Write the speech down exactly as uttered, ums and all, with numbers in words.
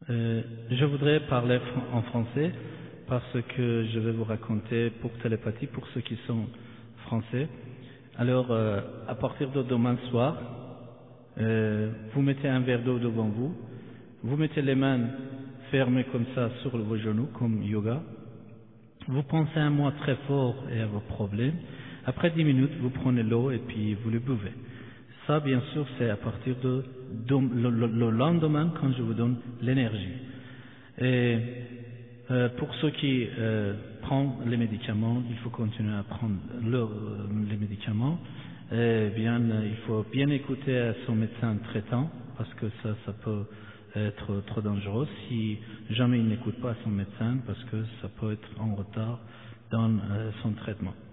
Euh, je voudrais parler fr- en français parce que je vais vous raconter pour télépathie, pour ceux qui sont français. Alors, euh, à partir de demain soir, euh, vous mettez un verre d'eau devant vous, vous mettez les mains fermées comme ça sur vos genoux, comme yoga. Vous pensez à moi très fort et à vos problèmes. Après dix minutes, vous prenez l'eau et puis vous le buvez. Ça, bien sûr, c'est à partir de, de le, le, le lendemain quand je vous donne l'énergie. Et euh, pour ceux qui euh, prennent les médicaments, il faut continuer à prendre le, euh, les médicaments. Et bien, il faut bien écouter à son médecin traitant parce que ça, ça peut être trop dangereux si jamais il n'écoute pas son médecin parce que ça peut être en retard dans euh, son traitement.